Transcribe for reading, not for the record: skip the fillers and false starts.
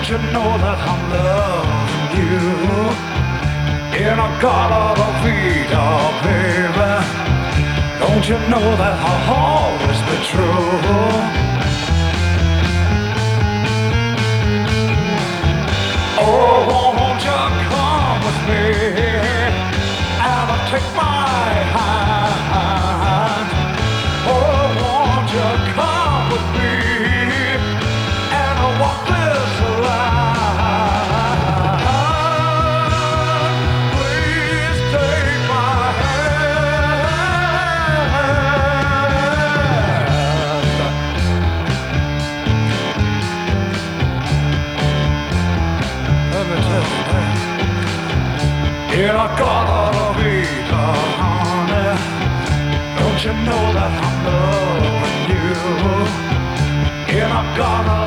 Don't you know that I'm loving you? In a Gala Vida, baby. Don't you know that I'll always be true? Oh, won't you come with me and take my hand? Oh, won't you come with me and walk this line? Please take my hand. Let me tell you that. Yeah, I gotta be honey. Don't you know that I'm loving you? And I gotta